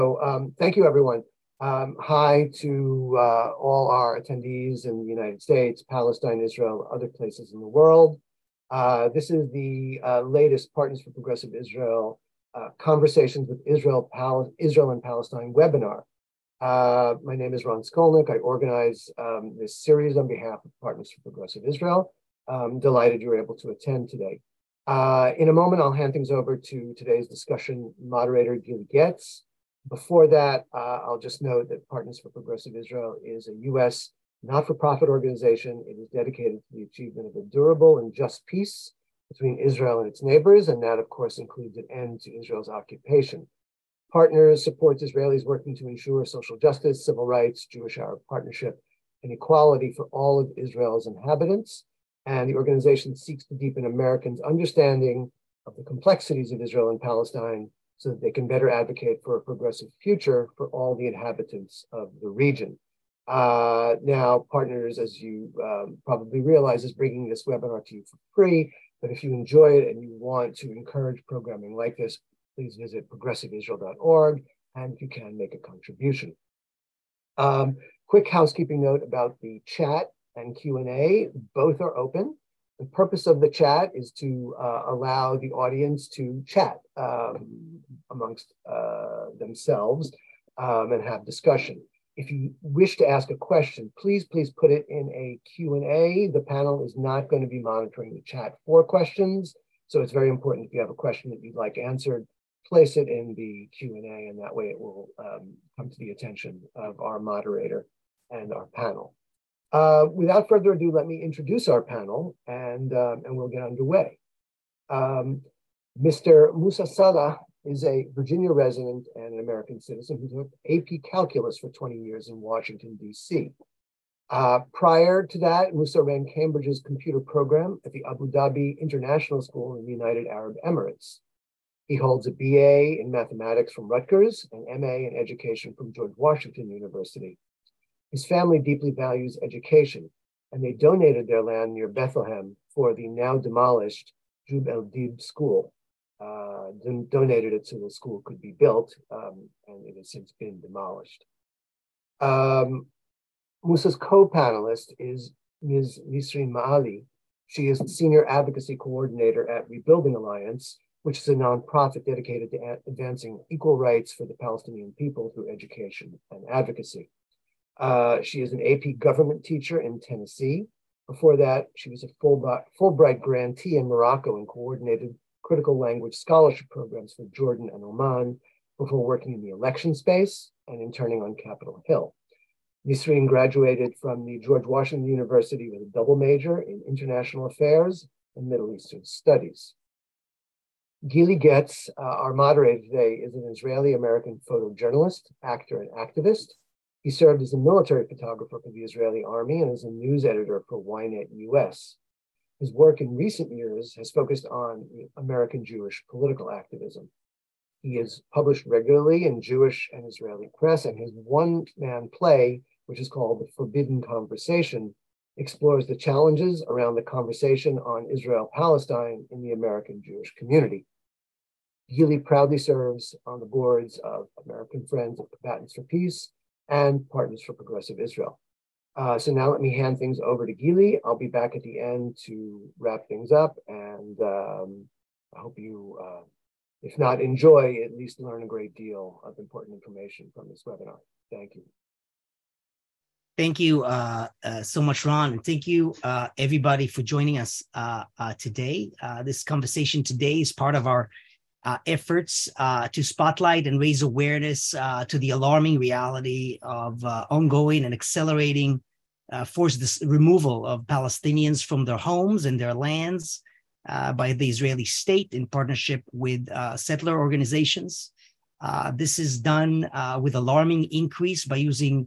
Thank you, everyone. Hi to all our attendees in the United States, Palestine, Israel, other places in the world. This is the latest Partners for Progressive Israel Conversations with Israel and Palestine webinar. My name is Ron Skolnick. I organize this series on behalf of Partners for Progressive Israel. I'm delighted you were able to attend today. In a moment, I'll hand things over to today's discussion moderator, Gili Getz. Before that, I'll just note that Partners for Progressive Israel is a U.S. not-for-profit organization. It is dedicated to the achievement of a durable and just peace between Israel and its neighbors, and that, of course, includes an end to Israel's occupation. Partners supports Israelis working to ensure social justice, civil rights, Jewish-Arab partnership, and equality for all of Israel's inhabitants. And the organization seeks to deepen Americans' understanding of the complexities of Israel and Palestine so that they can better advocate for a progressive future for all the inhabitants of the region. Now, Partners, as you probably realize, is bringing this webinar to you for free. But if you enjoy it and you want to encourage programming like this, please visit progressiveisrael.org, and you can make a contribution. Quick housekeeping note about the chat and Q&A. Both are open. The purpose of the chat is to allow the audience to chat amongst themselves and have discussion. If you wish to ask a question, please put it in a Q&A. The panel is not going to be monitoring the chat for questions, so it's very important if you have a question that you'd like answered, place it in the Q&A, and that way it will come to the attention of our moderator and our panel. Without further ado, let me introduce our panel, and we'll get underway. Mr. Musa Salah is a Virginia resident and an American citizen who took AP Calculus for 20 years in Washington, D.C. Prior to that, Musa ran Cambridge's computer program at the Abu Dhabi International School in the United Arab Emirates. He holds a BA in mathematics from Rutgers and MA in education from George Washington University. His family deeply values education, and they donated their land near Bethlehem for the now demolished Jub El Dib School. Donated it so the school could be built, and it has since been demolished. Musa's co-panelist is Ms. Nisreen Ma'ali. She is the Senior Advocacy Coordinator at Rebuilding Alliance, which is a nonprofit dedicated to advancing equal rights for the Palestinian people through education and advocacy. She is an AP government teacher in Tennessee. Before that, she was a Fulbright grantee in Morocco and coordinated critical language scholarship programs for Jordan and Oman before working in the election space and interning on Capitol Hill. Nisreen graduated from the George Washington University with a double major in international affairs and Middle Eastern studies. Gili Getz, our moderator today, is an Israeli-American photojournalist, actor, and activist. He served as a military photographer for the Israeli army and as a news editor for Ynet US. His work in recent years has focused on American Jewish political activism. He is published regularly in Jewish and Israeli press, and his one-man play, which is called The Forbidden Conversation, explores the challenges around the conversation on Israel-Palestine in the American Jewish community. Gili proudly serves on the boards of American Friends of Combatants for Peace and Partners for Progressive Israel. So now let me hand things over to Gili. I'll be back at the end to wrap things up, and I hope you, if not enjoy, at least learn a great deal of important information from this webinar. Thank you. Thank you so much, Ron, and thank you, everybody, for joining us today. This conversation today is part of our efforts to spotlight and raise awareness to the alarming reality of ongoing and accelerating forced removal of Palestinians from their homes and their lands by the Israeli state in partnership with settler organizations. This is done with alarming increase by using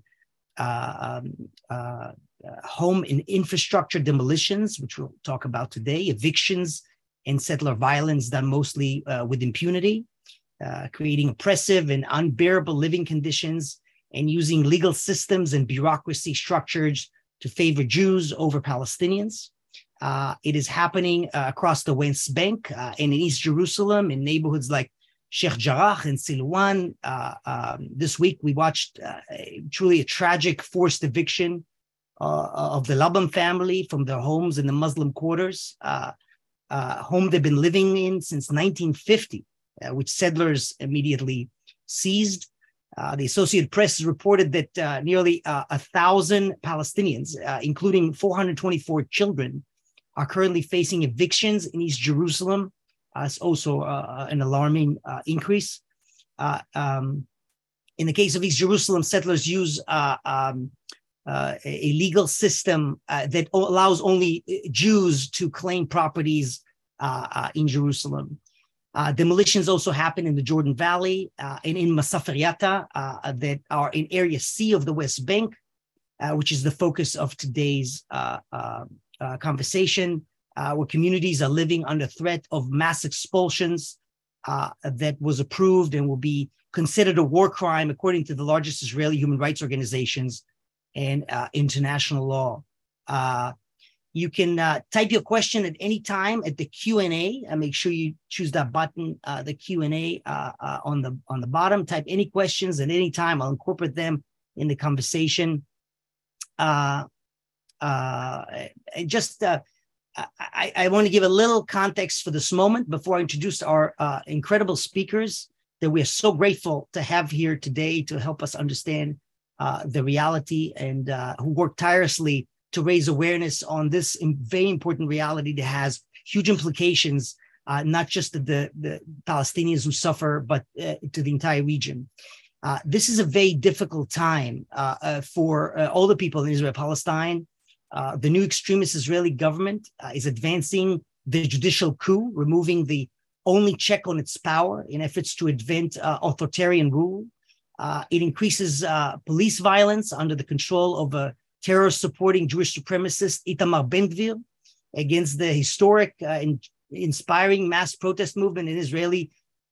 home and infrastructure demolitions, which we'll talk about today, evictions, and settler violence done mostly with impunity, creating oppressive and unbearable living conditions, and using legal systems and bureaucracy structures to favor Jews over Palestinians. It is happening across the West Bank and in East Jerusalem, in neighborhoods like Sheikh Jarrah and Silwan. This week, we watched truly a tragic forced eviction of the Labam family from their homes in the Muslim quarters, home they've been living in since 1950, which settlers immediately seized. The Associated Press has reported that nearly 1,000 Palestinians, including 424 children, are currently facing evictions in East Jerusalem. It's also an alarming increase. In the case of East Jerusalem, settlers use a legal system that allows only Jews to claim properties in Jerusalem. Demolitions also happen in the Jordan Valley and in Masaferiata that are in Area C of the West Bank, which is the focus of today's conversation, where communities are living under threat of mass expulsions that was approved and will be considered a war crime according to the largest Israeli human rights organizations and international law. You can type your question at any time at the Q&A. Make sure you choose that button, the Q&A on the bottom. Type any questions at any time. I'll incorporate them in the conversation. I want to give a little context for this moment before I introduce our incredible speakers that we are so grateful to have here today to help us understand the reality and who work tirelessly to raise awareness on this very important reality that has huge implications, not just to the Palestinians who suffer, but to the entire region. This is a very difficult time for all the people in Israel-Palestine. The new extremist Israeli government is advancing the judicial coup, removing the only check on its power in efforts to advance authoritarian rule. It increases police violence under the control of a terror-supporting Jewish supremacist Itamar Ben-Gvir against the historic and inspiring mass protest movement in Israeli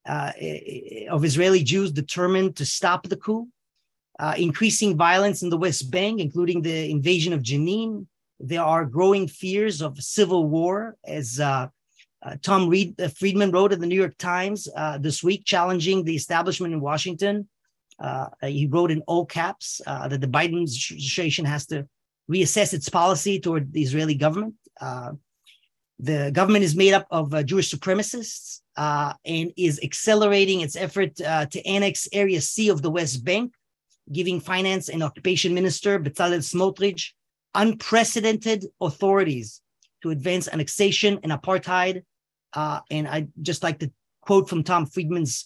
Jews determined to stop the coup. Increasing violence in the West Bank, including the invasion of Jenin. There are growing fears of civil war, as Tom Friedman wrote in the New York Times this week, challenging the establishment in Washington. He wrote in all caps that the Biden administration has to reassess its policy toward the Israeli government. The government is made up of Jewish supremacists and is accelerating its effort to annex Area C of the West Bank, giving Finance and Occupation Minister Bezalel Smotrich unprecedented authorities to advance annexation and apartheid. And I'd just like to quote from Tom Friedman's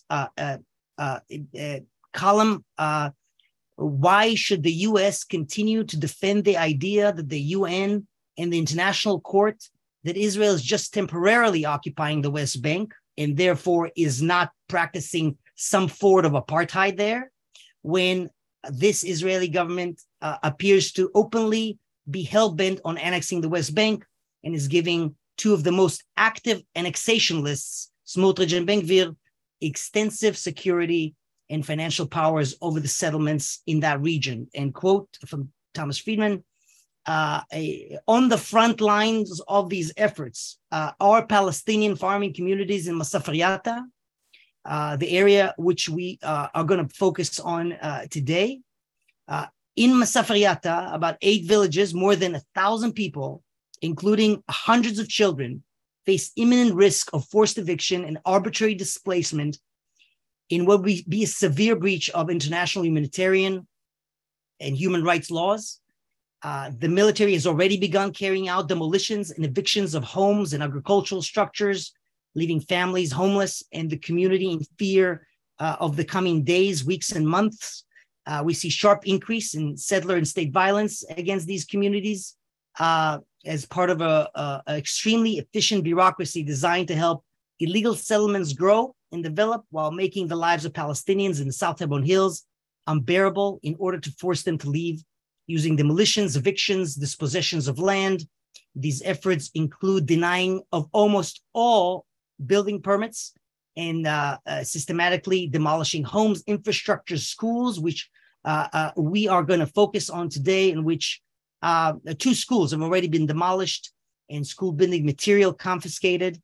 column, why should the U.S. continue to defend the idea that the UN and the International Court that Israel is just temporarily occupying the West Bank and therefore is not practicing some form of apartheid there, when this Israeli government appears to openly be hell-bent on annexing the West Bank and is giving two of the most active annexationists, Smotrich and Ben-Gvir, extensive security and financial powers over the settlements in that region. And quote from Thomas Friedman, on the front lines of these efforts are Palestinian farming communities in Masaferiata, the area which we are going to focus on today. In Masaferiata, about 8 villages, more than 1,000 people, including hundreds of children, face imminent risk of forced eviction and arbitrary displacement in what would be a severe breach of international humanitarian and human rights laws. The military has already begun carrying out demolitions and evictions of homes and agricultural structures, leaving families homeless and the community in fear of the coming days, weeks, and months. We see sharp increase in settler and state violence against these communities as part of a extremely efficient bureaucracy designed to help illegal settlements grow and develop while making the lives of Palestinians in the South Hebron Hills unbearable in order to force them to leave, using demolitions, evictions, dispossessions of land. These efforts include denying of almost all building permits and systematically demolishing homes, infrastructure, schools, which we are going to focus on today, in which 2 schools have already been demolished and school building material confiscated.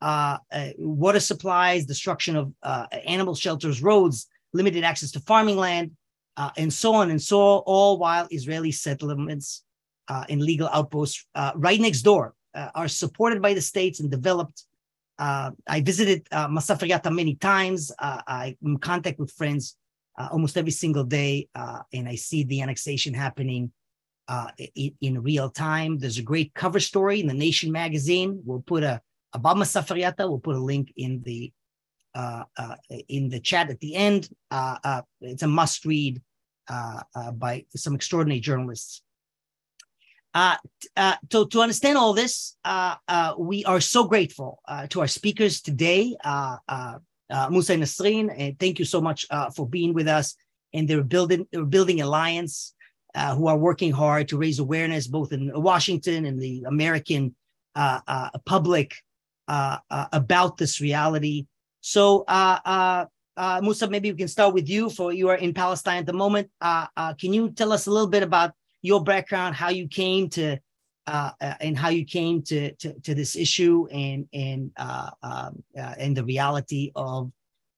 water supplies, destruction of animal shelters, roads, limited access to farming land, and so on and so on, all while Israeli settlements and legal outposts right next door are supported by the states and developed. I visited Masafriata many times. I'm in contact with friends almost every single day, and I see the annexation happening in real time. There's a great cover story in the Nation magazine. We'll put about Masafriata. We'll put a link in the chat at the end. It's a must read by some extraordinary journalists. To understand all this, we are so grateful to our speakers today, Musa and Nasreen, and thank you so much for being with us. And they're building alliance, who are working hard to raise awareness both in Washington and the American public about this reality. So, Musa, maybe we can start with you. You are in Palestine at the moment. Can you tell us a little bit about your background, how you came to this issue, and the reality of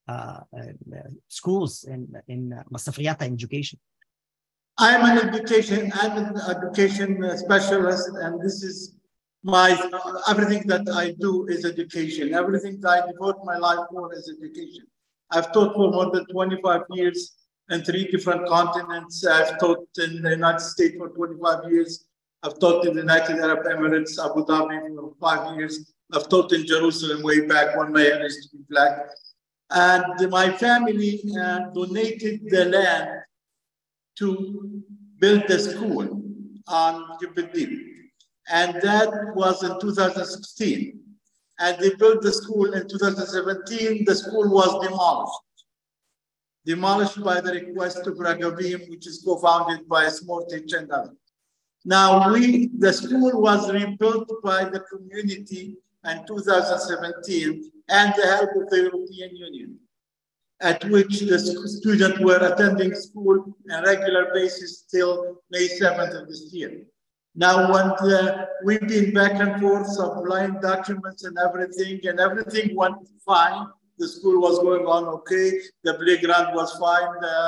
schools in Masafriata education? I'm an education specialist, and this is everything that I do is education. Everything that I devote my life for is education. I've taught for more than 25 years in 3 different continents. I've taught in the United States for 25 years. I've taught in the United Arab Emirates, Abu Dhabi for 5 years. I've taught in Jerusalem way back when my hair used to be black. And my family donated the land to build the school on Kibbutz Deep. And that was in 2016. And they built the school in 2017. The school was demolished by the request of Ragavim, which is co-founded by Smotrich and others. Now, the school was rebuilt by the community in 2017 and the help of the European Union, at which the students were attending school on a regular basis till May 7th of this year. Now, when we've been back and forth, supplying documents and everything went fine. The school was going on okay. The playground was fine.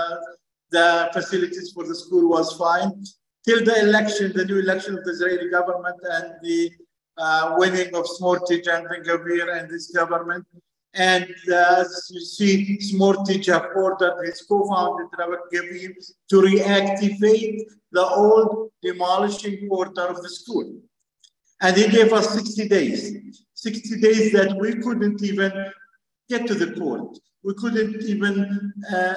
The facilities for the school was fine. Till the election, the new election of the Israeli government and the winning of Smotrich and Ben-Gvir and this government. And as you see, Smotrich have ordered his co-founder, Ragavim, to reactivate the old demolishing order of the school. And he gave us 60 days. 60 days that we couldn't even get to the court. We couldn't even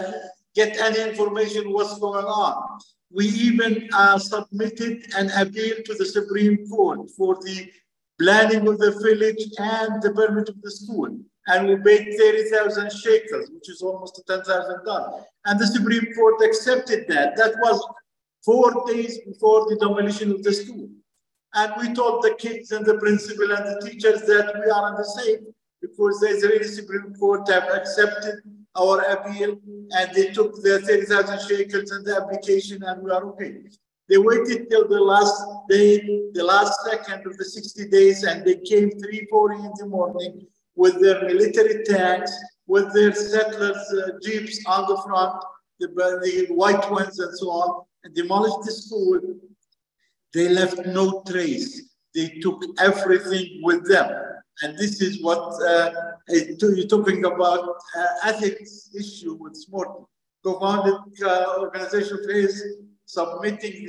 get any information what's going on. We even submitted an appeal to the Supreme Court for the planning of the village and the permit of the school. And we paid 30,000 shekels, which is almost $10,000. And the Supreme Court accepted that. That was 4 days before the demolition of the school. And we told the kids and the principal and the teachers that we are on the safe because the Israeli Supreme Court have accepted our appeal and they took the 30,000 shekels and the application and we are okay. They waited till the last day, the last second of the 60 days, and they came 3:40 in the morning with their military tanks, with their settlers' jeeps on the front, the white ones and so on, and demolished the school. They left no trace. They took everything with them. And this is what you're talking about, ethics issue with Smotrich. Co-founded organization of his submitting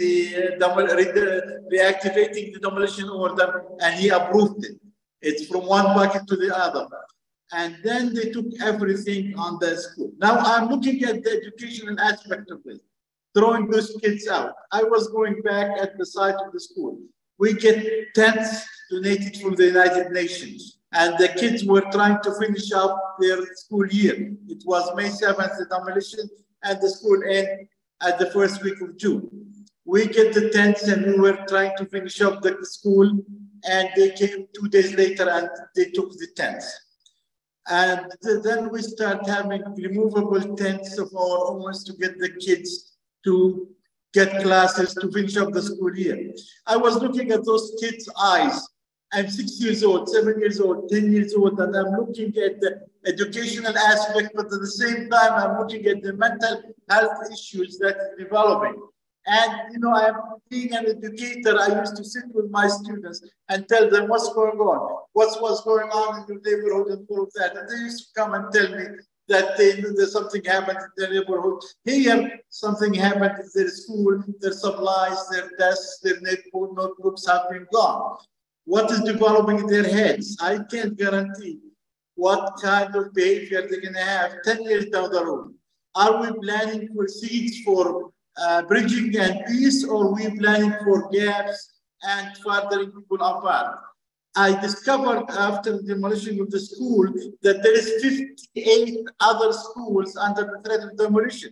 reactivating the demolition order, and he approved it. It's from one bucket to the other. And then they took everything on the school. Now I'm looking at the educational aspect of it, throwing those kids out. I was going back at the site of the school. We get tents donated from the United Nations. And the kids were trying to finish up their school year. It was May 7th, the demolition, and the school ended at the first week of June. We get the tents and we were trying to finish up the school, and they came 2 days later and they took the tents. And then we start having removable tents of our own to get the kids to get classes to finish up the school year. I was looking at those kids' eyes I'm 6 years old, 7 years old, 10 years old, and I'm looking at the educational aspect, but at the same time, I'm looking at the mental health issues that are developing. And, you know, I'm being an educator, I used to sit with my students and tell them what's going on, what's going on in your neighborhood and all of that. And they used to come and tell me that there's something happened in their neighborhood. Here, something happened in their school, their supplies, their desks, their notebooks have been gone. What is developing in their heads? I can't guarantee what kind of behavior they're going to have 10 years down the road. Are we planning for seeds for bridging and peace, or are we planning for gaps and furthering people apart? I discovered after the demolition of the school that there is 58 other schools under the threat of demolition.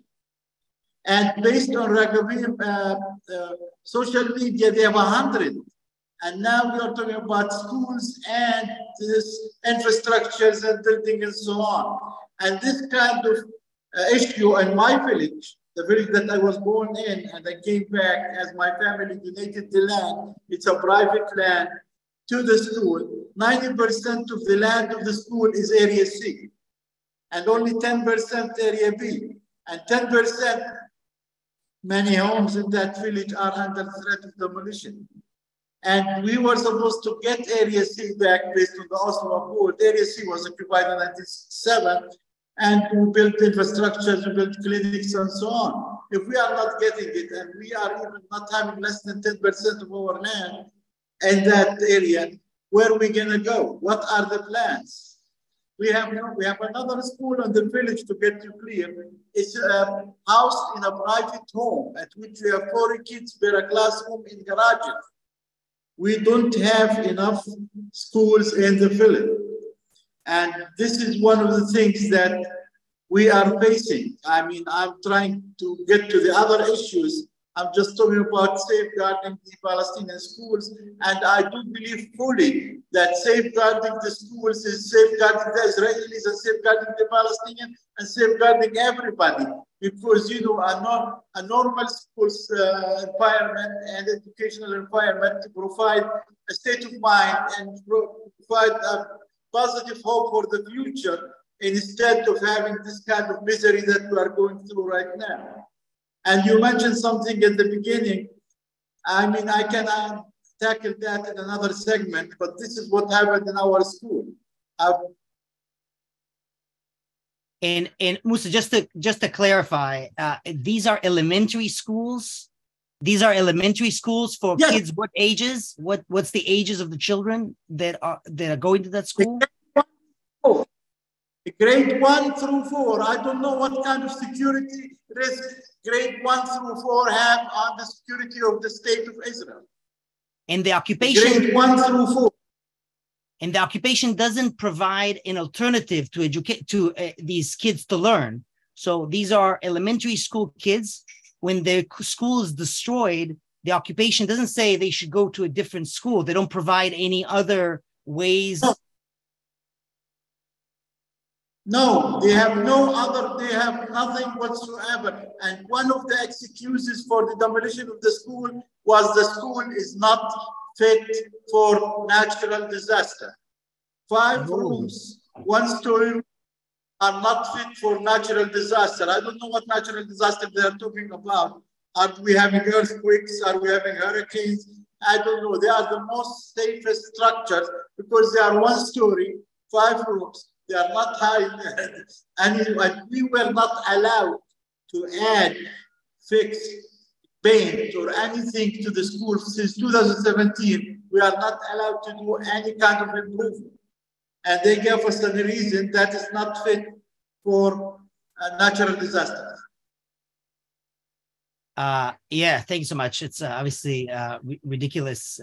And based on Raghavim social media, they have 100. And now we are talking about schools and this infrastructures and building and so on. And this kind of issue in my village, the village that I was born in, and I came back as my family donated the land. It's a private land to the school. 90% of the land of the school is Area C, and only 10% Area B. And 10%, many homes in that village are under threat of demolition. And we were supposed to get Area C back based on the Oslo Accord. Area C was occupied in 1967, and we built infrastructures, we built clinics, and so on. If we are not getting it, and we are even not having less than 10% of our land in that area, where are we going to go? What are the plans? We have another school in the village, to get you clear. It's a house in a private home at which we have 40 kids per classroom in garages. We don't have enough schools in the village. And this is one of the things that we are facing. I mean, I'm trying to get to the other issues. I'm just talking about safeguarding the Palestinian schools. And I do believe fully that safeguarding the schools is safeguarding the Israelis and safeguarding the Palestinians and safeguarding everybody. Because, you know, a normal school's environment and educational environment to provide a state of mind and provide a positive hope for the future, instead of having this kind of misery that we are going through right now. And you mentioned something at the beginning. I mean, I can tackle that in another segment, but this is what happened in our school. And Musa, just to clarify, these are elementary schools. These are elementary schools for yes. Kids. What ages? What's the ages of the children that are going to that school? Grade 1 through 4. I don't know what kind of security risk grade 1 through 4 have on the security of the state of Israel. And the occupation. Grade 1 through 4. And the occupation doesn't provide an alternative to educate these kids to learn. So these are elementary school kids. When their school is destroyed, the occupation doesn't say they should go to a different school. They don't provide any other ways. No, they have they have nothing whatsoever. And one of the excuses for the demolition of the school was the school is not fit for natural disaster. 5 rooms, 1 story are not fit for natural disaster. I don't know what natural disaster they are talking about. Are we having earthquakes? Are we having hurricanes? I don't know. They are the most safest structures because they are 1 story, 5 rooms. They are not high. And we were not allowed to add, fix, paint, or anything to the school since 2017. We are not allowed to do any kind of improvement. And they gave us the reason that is not fit for natural disasters. Yeah, thank you so much. It's obviously ridiculous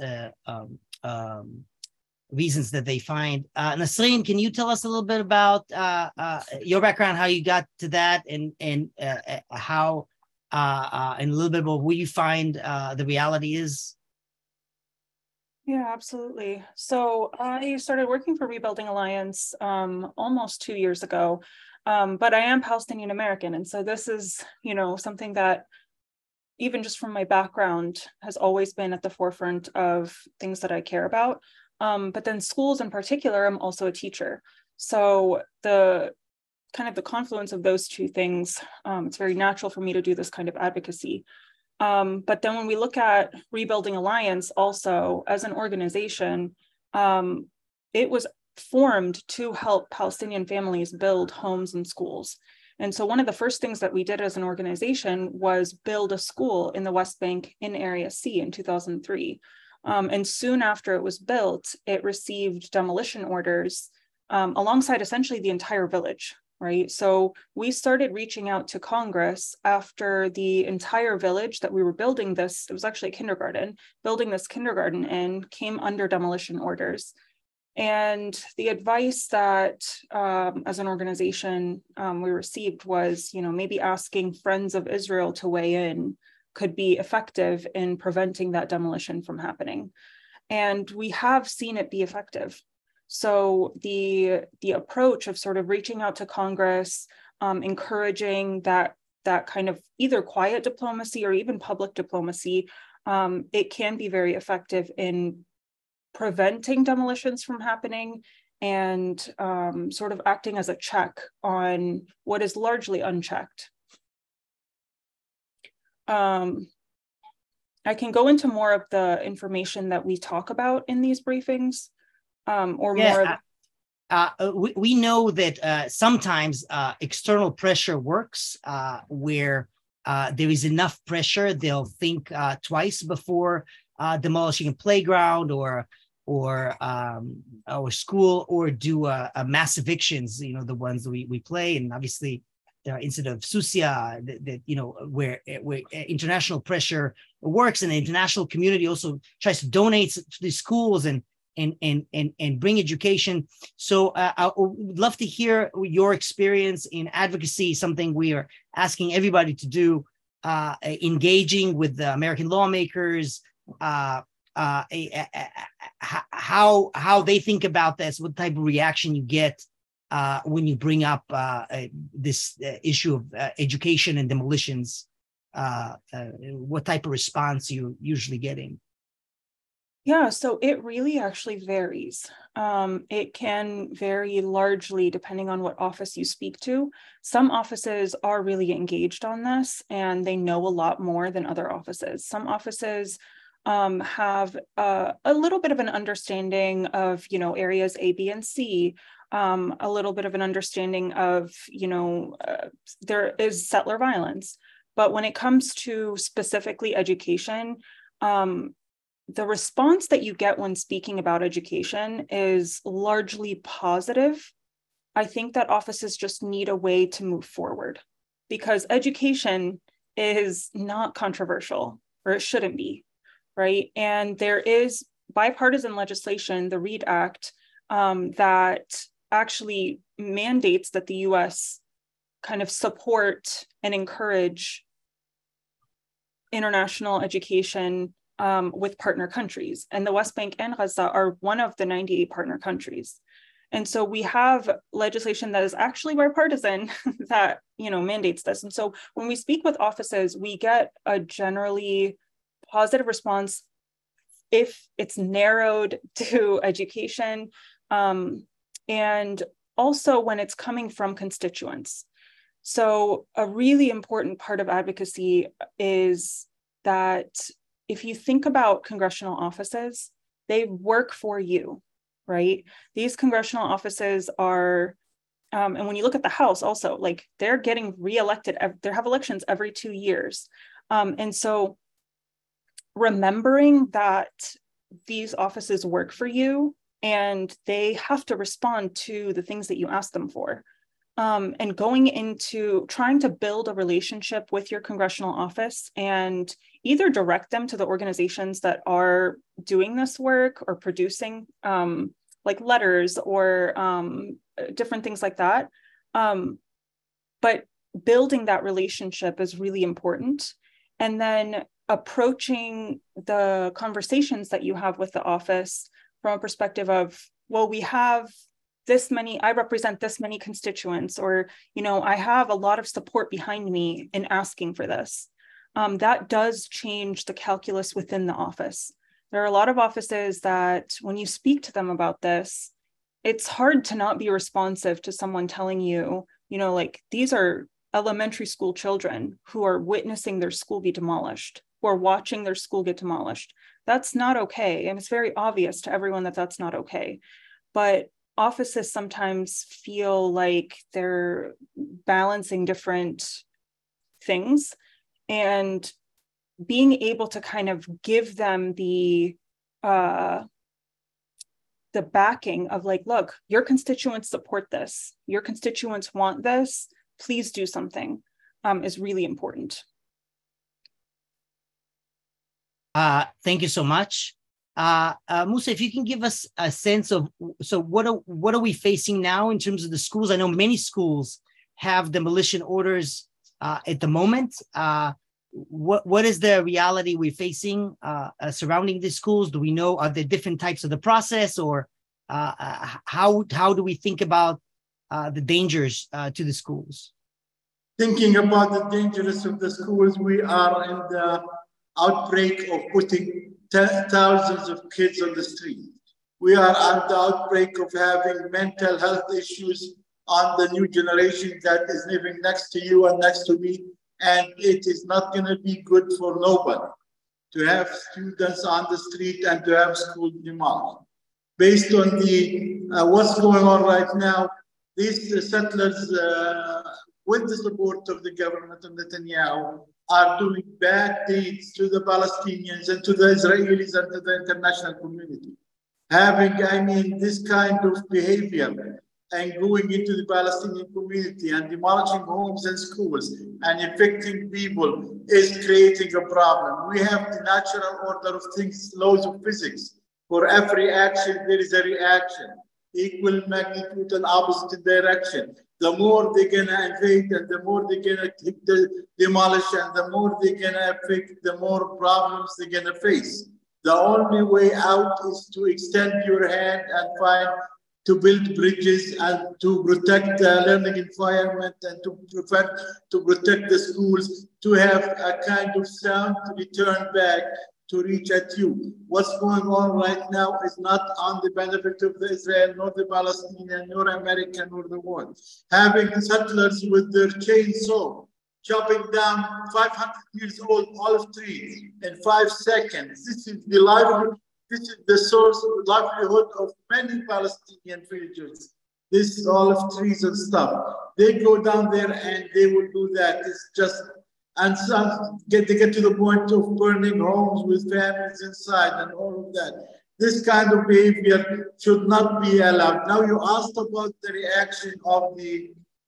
reasons that they find. Nasreen, can you tell us a little bit about your background, how you got to that, and how, and a little bit about where you find the reality is? Yeah, absolutely. So I started working for Rebuilding Alliance almost 2 years ago, but I am Palestinian American. And so this is, you know, something that even just from my background has always been at the forefront of things that I care about. But then schools in particular, I'm also a teacher. So the kind of the confluence of those two things, it's very natural for me to do this kind of advocacy. But then when we look at Rebuilding Alliance also as an organization, it was formed to help Palestinian families build homes and schools. And so one of the first things that we did as an organization was build a school in the West Bank in Area C in 2003. And soon after it was built, it received demolition orders alongside essentially the entire village, right? So we started reaching out to Congress after the entire village that we were building this, it was actually a kindergarten, building this kindergarten in came under demolition orders. And the advice that as an organization we received was, maybe asking Friends of Israel to weigh in could be effective in preventing that demolition from happening. And we have seen it be effective. So the approach of sort of reaching out to Congress, encouraging that kind of either quiet diplomacy or even public diplomacy, it can be very effective in preventing demolitions from happening and sort of acting as a check on what is largely unchecked. I can go into more of the information that we talk about in these briefings, or more. We know that sometimes external pressure works where there is enough pressure, they'll think twice before demolishing a playground or school, or do a mass evictions, the ones that we play. And obviously there are incidents of Susia that where international pressure works, and the international community also tries to donate to these schools and bring education. So I would love to hear your experience in advocacy, something we are asking everybody to do, engaging with the American lawmakers, how they think about this, what type of reaction you get when you bring up this issue of education and demolitions, what type of response you're usually getting? Yeah, so it really actually varies. It can vary largely depending on what office you speak to. Some offices are really engaged on this and they know a lot more than other offices. Some offices have a little bit of an understanding of, areas A, B, and C, a little bit of an understanding of, there is settler violence. But when it comes to specifically education, the response that you get when speaking about education is largely positive. I think that offices just need a way to move forward because education is not controversial, or it shouldn't be, right? And there is bipartisan legislation, the READ Act, that actually mandates that the US kind of support and encourage international education with partner countries. And the West Bank and Gaza are one of the 98 partner countries. And so we have legislation that is actually bipartisan that, mandates this. And so when we speak with offices, we get a generally positive response if it's narrowed to education, and also when it's coming from constituents. So a really important part of advocacy is that if you think about congressional offices, they work for you, right? These congressional offices are, and when you look at the House also, like they're getting reelected, they have elections every 2 years. And so remembering that these offices work for you and they have to respond to the things that you ask them for. And going into trying to build a relationship with your congressional office and either direct them to the organizations that are doing this work or producing like letters or different things like that. But building that relationship is really important. And then approaching the conversations that you have with the office from a perspective of, well, we have this many, I represent this many constituents, or, I have a lot of support behind me in asking for this. That does change the calculus within the office. There are a lot of offices that when you speak to them about this, it's hard to not be responsive to someone telling you, like, these are elementary school children who are witnessing their school be demolished, who are watching their school get demolished. That's not okay. And it's very obvious to everyone that that's not okay. But offices sometimes feel like they're balancing different things, and being able to kind of give them the backing of like, look, your constituents support this, your constituents want this, please do something, is really important. Thank you so much. Musa, if you can give us a sense of, so what are we facing now in terms of the schools? I know many schools have demolition orders at the moment. What is the reality we're facing surrounding these schools? Do we know, are there different types of the process, or how do we think about the dangers to the schools? Thinking about the dangers of the schools, we are in the outbreak of putting thousands of kids on the street. We are at the outbreak of having mental health issues on the new generation that is living next to you and next to me. And it is not going to be good for nobody to have students on the street and to have school demolished. Based on the what's going on right now, these settlers, with the support of the government of Netanyahu, are doing bad deeds to the Palestinians and to the Israelis and to the international community. Having, this kind of behavior and going into the Palestinian community and demolishing homes and schools and affecting people is creating a problem. We have the natural order of things, laws of physics. For every action, there is a reaction, equal magnitude and opposite direction. The more they're gonna invade and the more they're gonna demolish and the more they're gonna affect, the more problems they're gonna face. The only way out is to extend your hand and to build bridges and to protect the learning environment and to protect the schools, to have a kind of sound return back to reach at you. What's going on right now is not on the benefit of the Israel, nor the Palestinian, nor American, nor the world. Having settlers with their chainsaw chopping down 500 years old olive trees in 5 seconds. This is the livelihood. This is the source of livelihood of many Palestinian villagers. This olive trees and stuff. They go down there and they will do that. It's just, and some they get to the point of burning homes with families inside and all of that. This kind of behavior should not be allowed. Now you asked about the reaction of the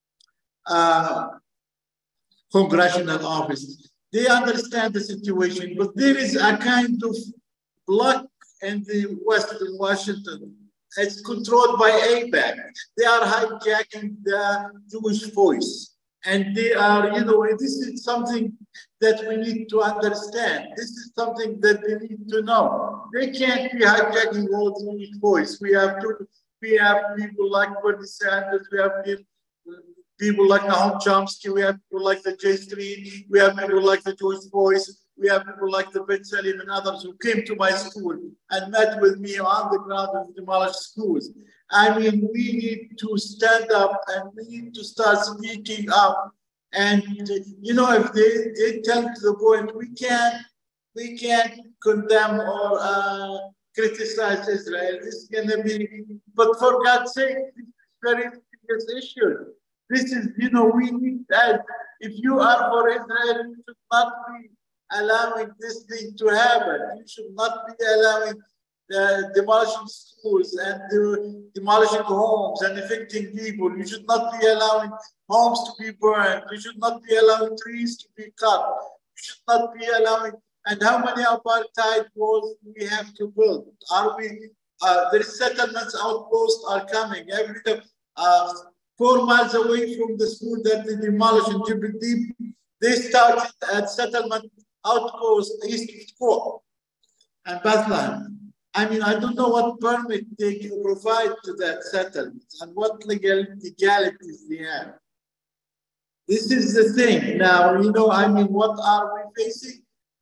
congressional office. They understand the situation, but there is a kind of block in the West, in Washington. It's controlled by AIPAC. They are hijacking the Jewish voice. And they are, this is something that we need to understand. This is something that they need to know. They can't be hijacking all Jewish voice. We have people like Bernie Sanders. We have people like Noam Chomsky. We have people like the J Street. We have people like the Jewish Voice. We have people like the Bet Salim and others who came to my school and met with me on the ground of demolished schools. We need to stand up and we need to start speaking up. And, if they tell to the point, we can't condemn or criticize Israel. This is going to be, but for God's sake, this is a very serious issue. This is, we need that. If you are for Israel, you should not be allowing this thing to happen. You should not be allowing demolishing schools and demolishing homes and evicting people. You should not be allowing homes to be burned. You should not be allowing trees to be cut. You should not be allowing. And how many apartheid walls do we have to build? The settlements outposts are coming. Every 4 miles away from the school that they demolished in Jebel Deep, they started at settlement outpost east of Fort and Bethlehem. I don't know what permit they can provide to that settlement and what legalities they have. This is the thing. Now, what are we facing?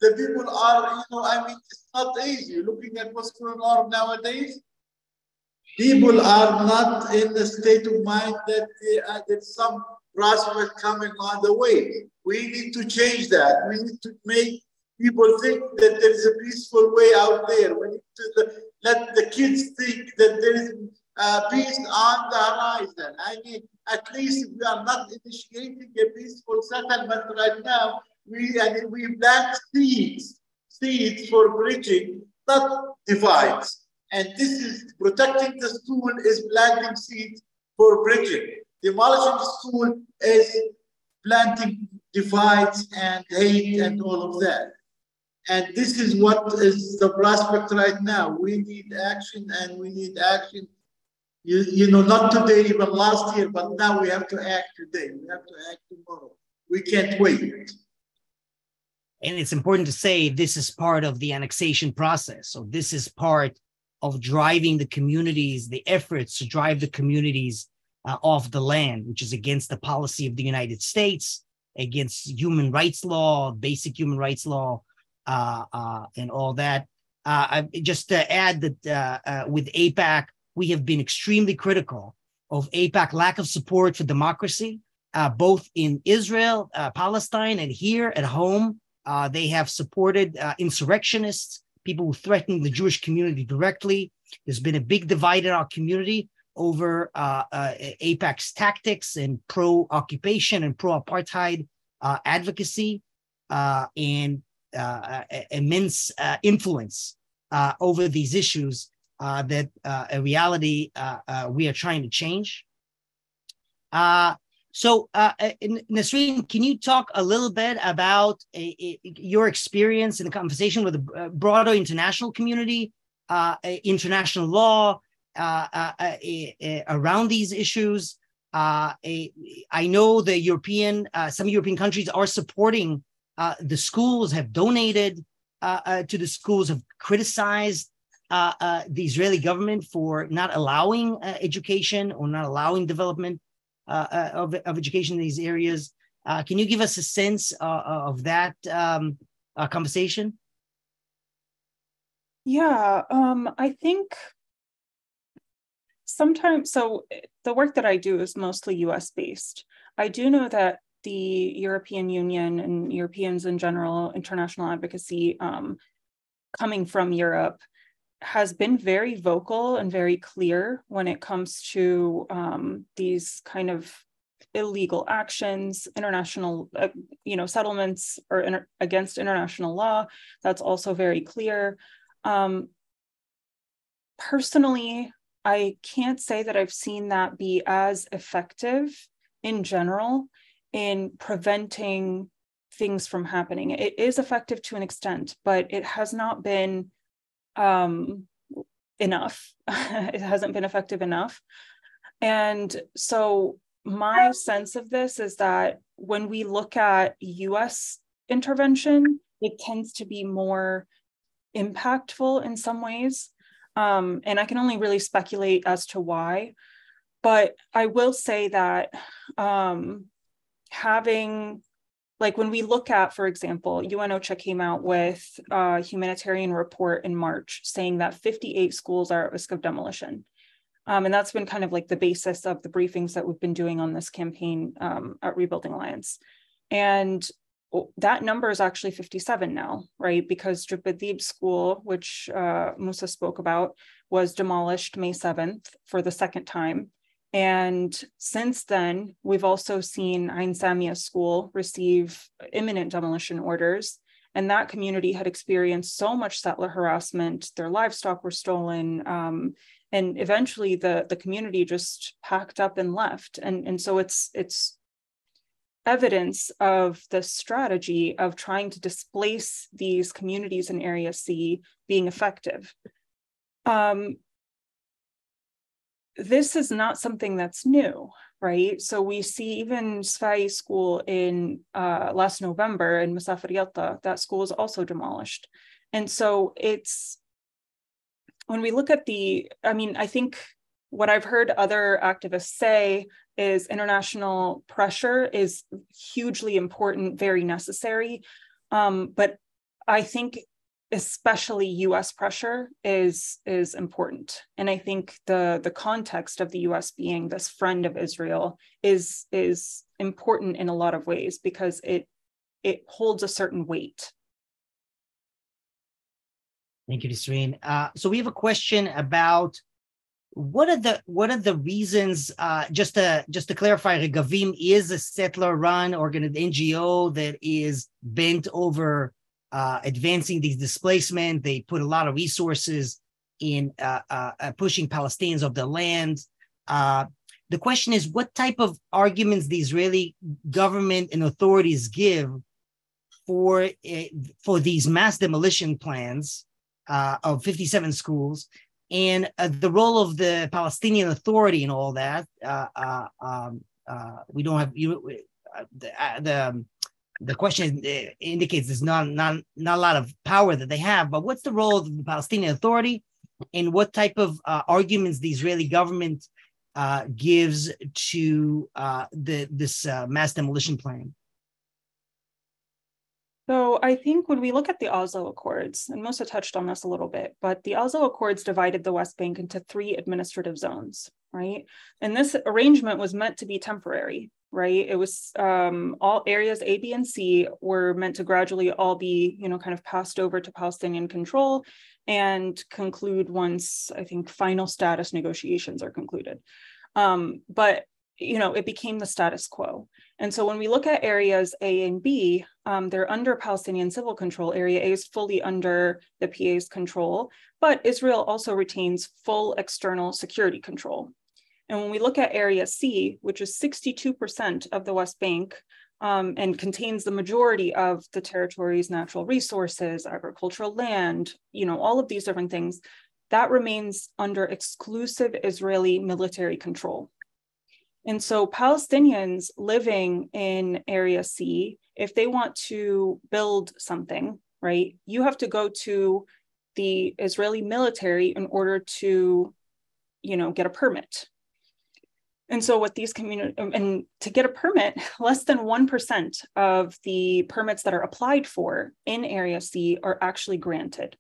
the people are, I mean, it's not easy. Looking at what's going on nowadays, people are not in the state of mind that there's some prospect coming on the way. We need to change that. We need to make people think that there's a peaceful way out there. We need to let the kids think that there is peace on the horizon. I mean, at least if we are not initiating a peaceful settlement right now, we plant seeds for bridging, not divides. And this is protecting the school is planting seeds for bridging. Demolishing the school is planting divides and hate and all of that. And this is what is the prospect right now. We need action, and we need action, not today, even last year, but now we have to act today. We have to act tomorrow. We can't wait. And it's important to say this is part of the annexation process. So this is part of driving the communities, the efforts to drive the communities off the land, which is against the policy of the United States, against human rights law, basic human rights law, and all that. Just to add that with AIPAC, we have been extremely critical of AIPAC lack of support for democracy, both in Israel, Palestine, and here at home. They have supported insurrectionists, people who threaten the Jewish community directly. There's been a big divide in our community over AIPAC's tactics and pro-occupation and pro-apartheid advocacy and immense influence over these issues that a reality we are trying to change. So, Nasreen, can you talk a little bit about your experience in the conversation with the broader international community, international law around these issues? I know the some European countries are supporting the schools, have donated to the schools, have criticized the Israeli government for not allowing education or not allowing development of education in these areas. Can you give us a sense of that conversation? Yeah, I think sometimes, so the work that I do is mostly US based. I do know that the European Union and Europeans in general, international advocacy coming from Europe has been very vocal and very clear when it comes to these kind of illegal actions, international, settlements or against international law. That's also very clear. Personally, I can't say that I've seen that be as effective in general in preventing things from happening. It is effective to an extent, but it has not been enough. It hasn't been effective enough. And so my sense of this is that when we look at US intervention, it tends to be more impactful in some ways. And I can only really speculate as to why, but I will say that when we look at, for example, UN-OCHA came out with a humanitarian report in March saying that 58 schools are at risk of demolition. And that's been kind of like the basis of the briefings that we've been doing on this campaign at Rebuilding Alliance. And that number is actually 57 now, right? Because Jubadib School, which Musa spoke about, was demolished May 7th for the second time. And since then, we've also seen Ain Samia School receive imminent demolition orders. And that community had experienced so much settler harassment, their livestock were stolen, and eventually the community just packed up and left. And so it's evidence of the strategy of trying to displace these communities in Area C being effective. This is not something that's new, right? So we see even Sfai School in last November in Masafer Yatta, that school is also demolished. And so when we look at I think what I've heard other activists say is international pressure is hugely important, very necessary. But I think especially US pressure is important. And I think the context of the US being this friend of Israel is important in a lot of ways because it holds a certain weight. Thank you, Nisreen. So we have a question about what are the reasons? Just to clarify, Regavim is a settler-run NGO that is bent over advancing these displacement. They put a lot of resources in pushing Palestinians off the land. The question is, what type of arguments the Israeli government and authorities give for these mass demolition plans of 57 schools, and the role of the Palestinian Authority in all that. We don't have the question indicates there's not a lot of power that they have, but what's the role of the Palestinian Authority, and what type of arguments the Israeli government gives to this mass demolition plan? So I think when we look at the Oslo Accords, and Musa touched on this a little bit, but the Oslo Accords divided the West Bank into 3 administrative zones, right? And this arrangement was meant to be temporary, right? It was all areas A, B, and C were meant to gradually all be, kind of passed over to Palestinian control and conclude once, I think, final status negotiations are concluded. But it became the status quo. And so when we look at areas A and B, they're under Palestinian civil control. Area A is fully under the PA's control, but Israel also retains full external security control. And when we look at Area C, which is 62% of the West Bank, and contains the majority of the territory's natural resources, agricultural land, all of these different things, that remains under exclusive Israeli military control. And so Palestinians living in Area C, if they want to build something, right, you have to go to the Israeli military in order to, get a permit. And so what these communities, and to get a permit, less than 1% of the permits that are applied for in Area C are actually granted.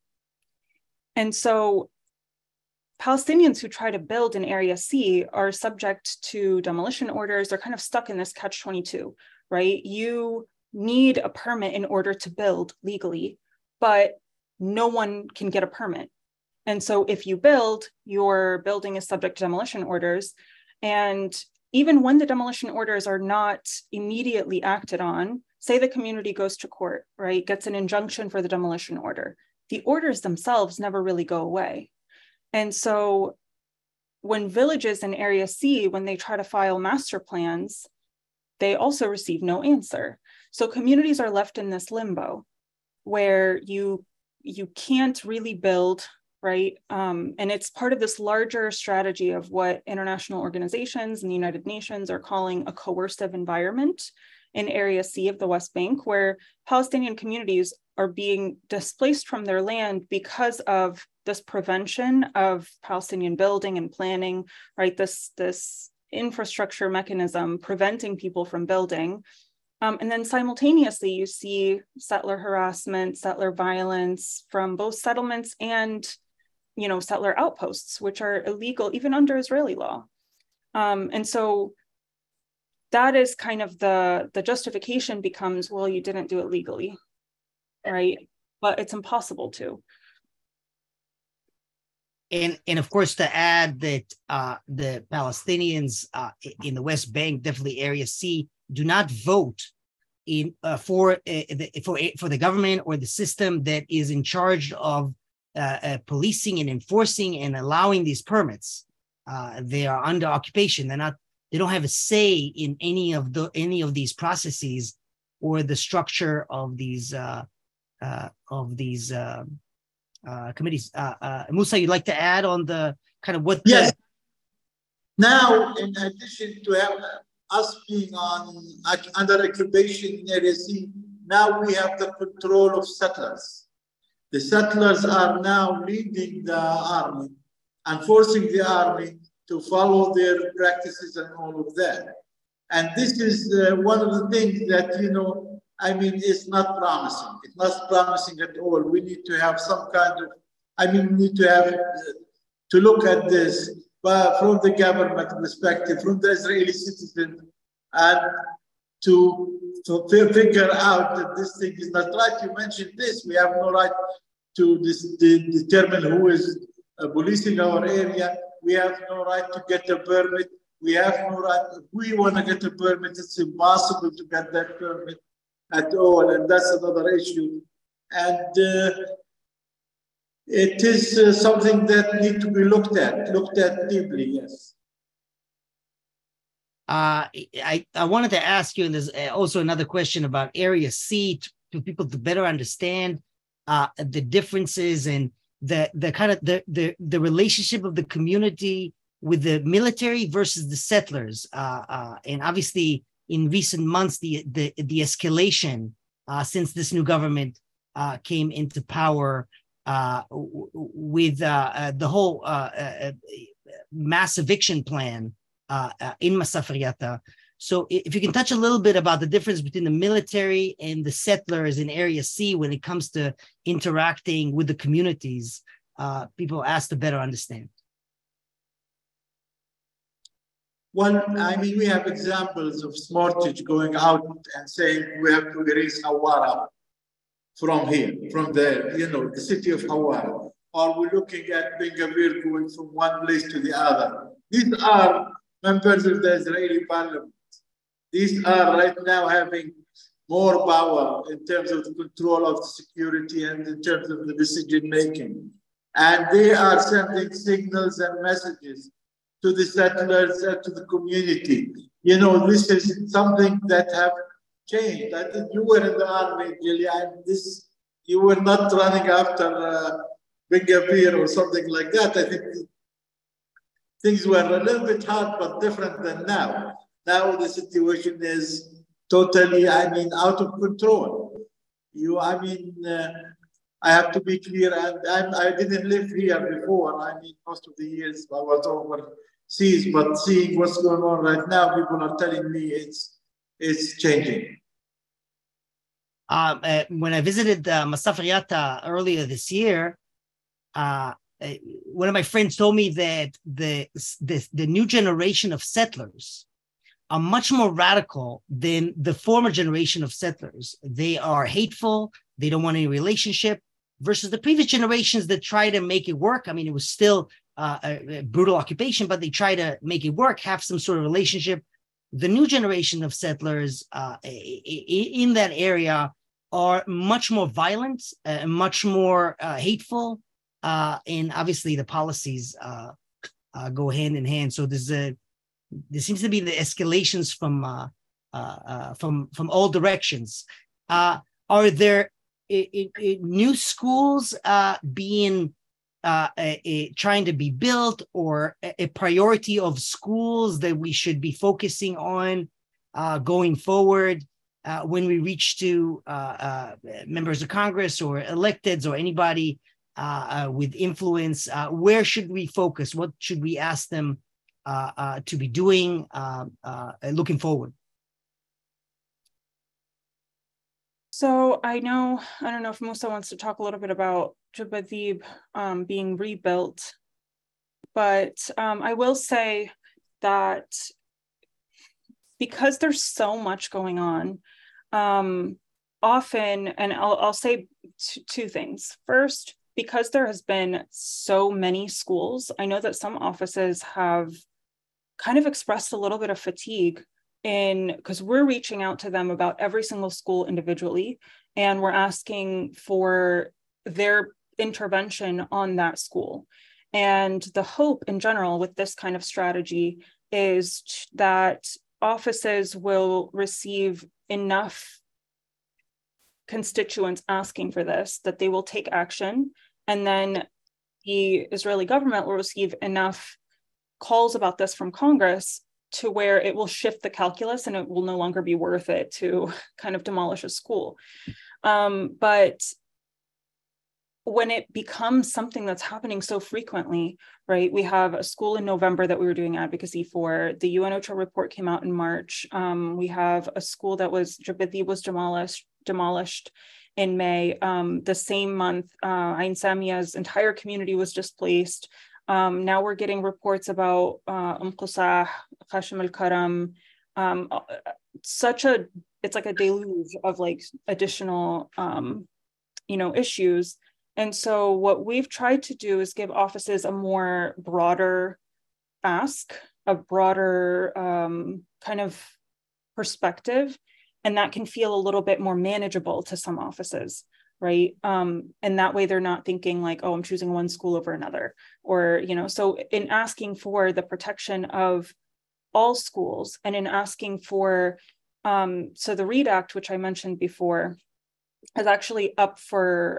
And so Palestinians who try to build in Area C are subject to demolition orders. They're kind of stuck in this catch-22, right? You need a permit in order to build legally, but no one can get a permit. And so if you build, your building is subject to demolition orders. And even when the demolition orders are not immediately acted on, say the community goes to court, right, gets an injunction for the demolition order, the orders themselves never really go away. And so when villages in Area C, when they try to file master plans, they also receive no answer. So communities are left in this limbo where you can't really build, right? And it's part of this larger strategy of what international organizations and the United Nations are calling a coercive environment in Area C of the West Bank, where Palestinian communities are being displaced from their land because of this prevention of Palestinian building and planning, right? This infrastructure mechanism preventing people from building. And then simultaneously, you see settler harassment, settler violence from both settlements and, settler outposts, which are illegal even under Israeli law. And so that is kind of the justification becomes, well, you didn't do it legally, right? But it's impossible to. And of course, to add that the Palestinians in the West Bank, definitely Area C, do not vote for the government or the system that is in charge of policing and enforcing and allowing these permits. They are under occupation. They don't have a say in any of these processes or the structure of these committees. Musa, you'd like to add on the kind of what? Yes. Now, in addition to have us being under occupation in Area C, now we have the control of settlers. The settlers are now leading the army and forcing the army to follow their practices and all of that. And this is one of the things that, I mean, it's not promising. It's not promising at all. We need to have some kind of, I mean, we need to have to look at this but from the government perspective, from the Israeli citizen, and to figure out that this thing is not right. You mentioned this. We have no right to determine who is policing our area. We have no right to get a permit. We have no right. If we want to get a permit, it's impossible to get that permit at all. And that's another issue. And it is something that needs to be looked at deeply, yes. I wanted to ask you, and there's also another question about Area C to people to better understand the differences and the kind of the relationship of the community with the military versus the settlers. And obviously, in recent months, the escalation since this new government came into power with the whole mass eviction plan in Masafriata. So if you can touch a little bit about the difference between the military and the settlers in Area C when it comes to interacting with the communities, people ask to better understand. Well, I mean, we have examples of Smotrich going out and saying we have to erase Hawara from here, from the, the city of Hawara. Or we're looking at Ben Gvir going from one place to the other. These are members of the Israeli parliament. These are right now having more power in terms of the control of the security and in terms of the decision making. And they are sending signals and messages to the settlers and to the community. This is something that have changed. I think you were in the army, Julia, and you were not running after Ben Gvir or something like that. I think things were a little bit hard, but different than now. Now the situation is totally, out of control. I have to be clear, and I didn't live here before. Most of the years I was overseas, but seeing what's going on right now, people are telling me it's changing. When I visited Masafriata earlier this year, one of my friends told me that the new generation of settlers are much more radical than the former generation of settlers. They are hateful. They don't want any relationship versus the previous generations that try to make it work. It was still a brutal occupation, but they try to make it work, have some sort of relationship. The new generation of settlers in that area are much more violent, much more hateful, and obviously the policies go hand in hand. So there seems to be the escalations from all directions. Are there new schools being trying to be built, or a priority of schools that we should be focusing on going forward when we reach to members of Congress or electeds or anybody with influence? Where should we focus? What should we ask them to be doing looking forward? So I don't know if Musa wants to talk a little bit about Jubba Deeb being rebuilt, but I will say that because there's so much going on, often, and I'll say two things. First, because there has been so many schools, I know that some offices have kind of expressed a little bit of fatigue because we're reaching out to them about every single school individually, and we're asking for their intervention on that school. And the hope in general with this kind of strategy is that offices will receive enough constituents asking for this, that they will take action, and then the Israeli government will receive enough calls about this from Congress to where it will shift the calculus and it will no longer be worth it to kind of demolish a school. But when it becomes something that's happening so frequently, right? We have a school in November that we were doing advocacy for. The UNOCHA report came out in March. We have a school that was demolished in May. The same month, Ain Samia's entire community was displaced. Now we're getting reports about Qusah, Khashim al-Karam. It's like a deluge of like additional, issues. And so what we've tried to do is give offices a more broader ask, a broader kind of perspective, and that can feel a little bit more manageable to some offices, right? And that way they're not thinking like, oh, I'm choosing one school over another, or, so in asking for the protection of all schools and in asking for, so the READ Act, which I mentioned before, is actually up for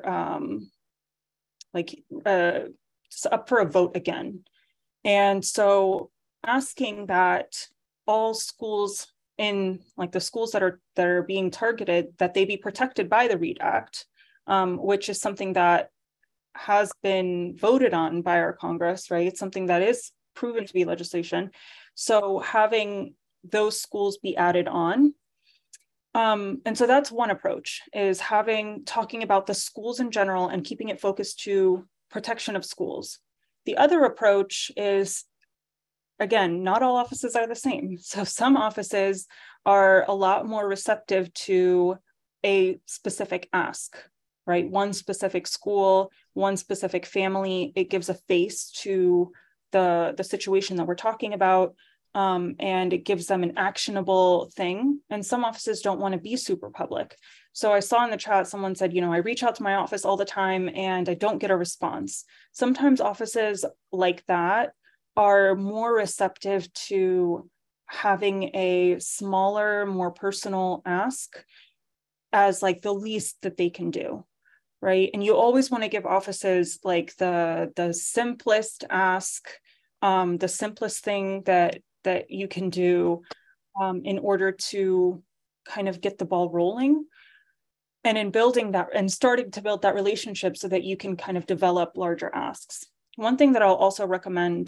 up for a vote again. And so asking that all schools in like the schools that are being targeted, that they be protected by the READ Act, which is something that has been voted on by our Congress, right? It's something that is proven to be legislation. So having those schools be added on. And so that's one approach, is talking about the schools in general and keeping it focused to protection of schools. The other approach is, again, not all offices are the same. So some offices are a lot more receptive to a specific ask, right? One specific school, one specific family. It gives a face to the situation that we're talking about. And it gives them an actionable thing. And some offices don't want to be super public. So I saw in the chat, someone said, I reach out to my office all the time and I don't get a response. Sometimes offices like that are more receptive to having a smaller, more personal ask as like the least that they can do, right? And you always want to give offices like the simplest ask, the simplest thing that you can do in order to kind of get the ball rolling. And in building that and starting to build that relationship so that you can kind of develop larger asks. One thing that I'll also recommend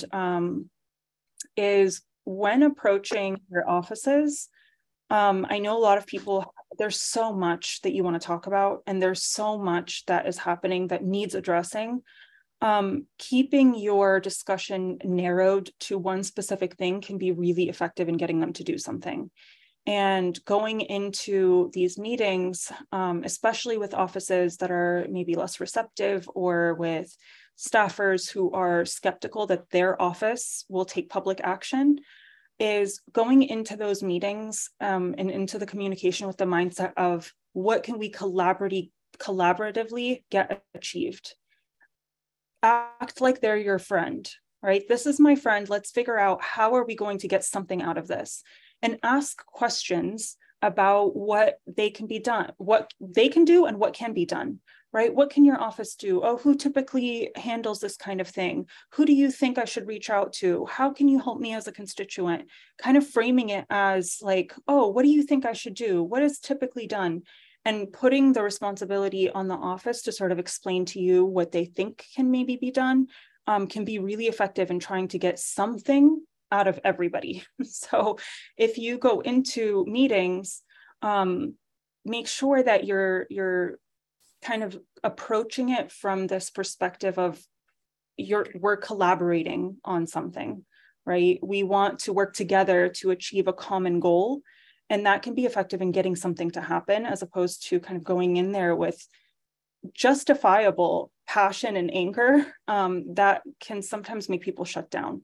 is when approaching your offices, I know a lot of people, there's so much that you want to talk about, and there's so much that is happening that needs addressing. Keeping your discussion narrowed to one specific thing can be really effective in getting them to do something. And going into these meetings, especially with offices that are maybe less receptive or with staffers who are skeptical that their office will take public action, is going into those meetings and into the communication with the mindset of what can we collaboratively get achieved. Act like they're your friend, right? This is my friend. Let's figure out how are we going to get something out of this, and ask questions about what they can be done, what they can do and what can be done, right? What can your office do? Oh, who typically handles this kind of thing? Who do you think I should reach out to? How can you help me as a constituent? Kind of framing it as like, oh, what do you think I should do? What is typically done? And putting the responsibility on the office to sort of explain to you what they think can maybe be done can be really effective in trying to get something out of everybody. So if you go into meetings, make sure that you're kind of approaching it from this perspective of we're collaborating on something, right? We want to work together to achieve a common goal. And that can be effective in getting something to happen, as opposed to kind of going in there with justifiable passion and anger that can sometimes make people shut down.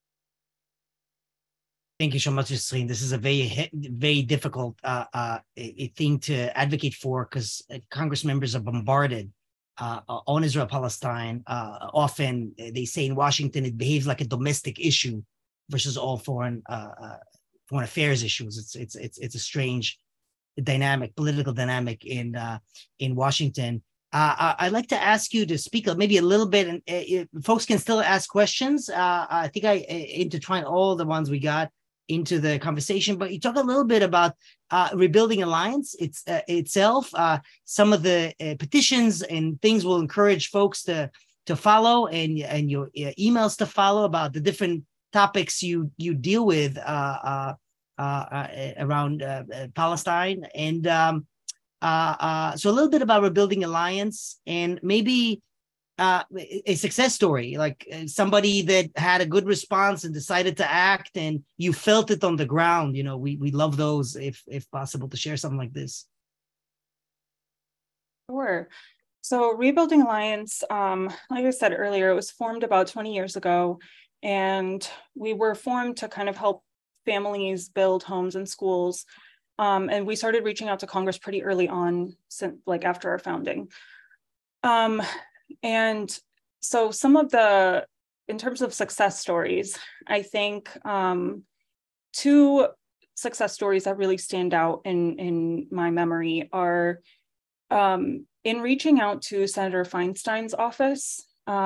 Thank you so much, Nasreen. This is a very difficult thing to advocate for, because Congress members are bombarded on Israel-Palestine. Often they say in Washington it behaves like a domestic issue versus all foreign affairs issues. It's a strange dynamic, political dynamic in Washington. I'd like to ask you to speak maybe a little bit, and folks can still ask questions. I think I intertwined all the ones we got into the conversation, but you talk a little bit about Rebuilding Alliance itself. Some of the petitions and things will encourage folks to follow, and your emails to follow about the different topics you deal with around Palestine. And so a little bit about Rebuilding Alliance, and maybe a success story, like somebody that had a good response and decided to act, and you felt it on the ground. We love those, if possible, to share something like this. Sure. So Rebuilding Alliance, like I said earlier, it was formed about 20 years ago, and we were formed to kind of help families build homes and schools. And we started reaching out to Congress pretty early on, like after our founding. And so some of in terms of success stories, I think two success stories that really stand out in my memory are in reaching out to Senator Feinstein's office,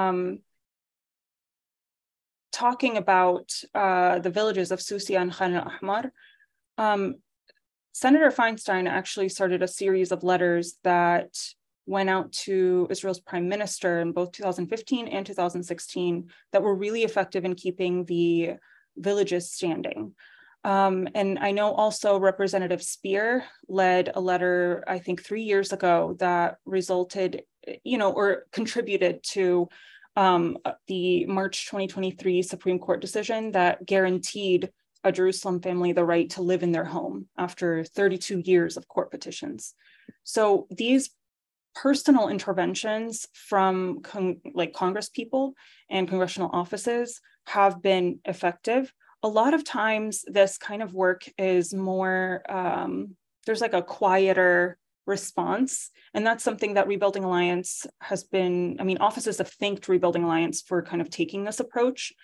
talking about the villages of Susia and Khan al-Ahmar. Senator Feinstein actually started a series of letters that went out to Israel's prime minister in both 2015 and 2016 that were really effective in keeping the villages standing. And I know also Representative Speer led a letter, I think 3 years ago, that resulted, or contributed to the March 2023 Supreme Court decision that guaranteed a Jerusalem family the right to live in their home after 32 years of court petitions. So these personal interventions from Congress people and congressional offices have been effective. A lot of times this kind of work is more, there's like a quieter response. And that's something that Rebuilding Alliance has been, offices have thanked Rebuilding Alliance for kind of taking this approach.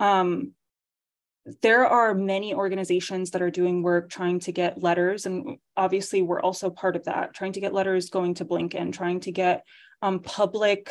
There are many organizations that are doing work trying to get letters, and obviously we're also part of that, trying to get letters going to Blinken, trying to get public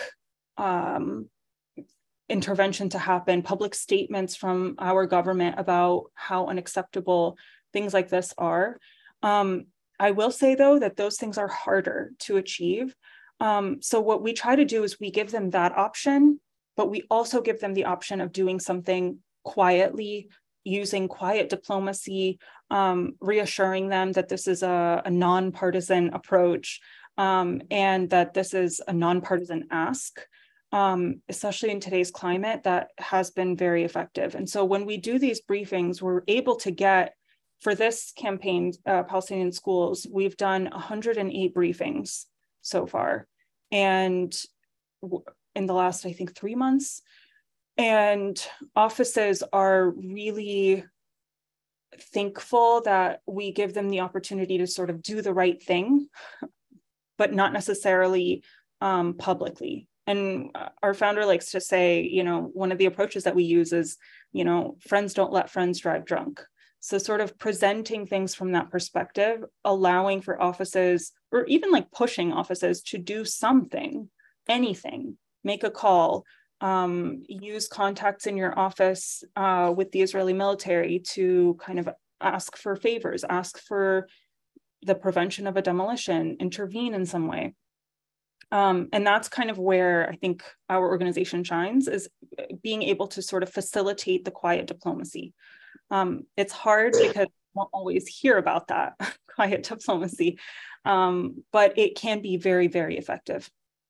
intervention to happen, public statements from our government about how unacceptable things like this are. I will say, though, that those things are harder to achieve. So what we try to do is we give them that option, but we also give them the option of doing something quietly, using quiet diplomacy, reassuring them that this is a nonpartisan approach, and that this is a nonpartisan ask, especially in today's climate, that has been very effective. And so when we do these briefings, we're able to get, for this campaign, Palestinian Schools, we've done 108 briefings so far, and in the last, I think, 3 months. And offices are really thankful that we give them the opportunity to sort of do the right thing, but not necessarily publicly. And our founder likes to say, one of the approaches that we use is, friends don't let friends drive drunk. So sort of presenting things from that perspective, allowing for offices, or even like pushing offices to do something, anything, make a call, use contacts in your office with the Israeli military to kind of ask for favors, ask for the prevention of a demolition, intervene in some way. And that's kind of where I think our organization shines, is being able to sort of facilitate the quiet diplomacy. It's hard because we don't always hear about that quiet diplomacy, but it can be very, very effective.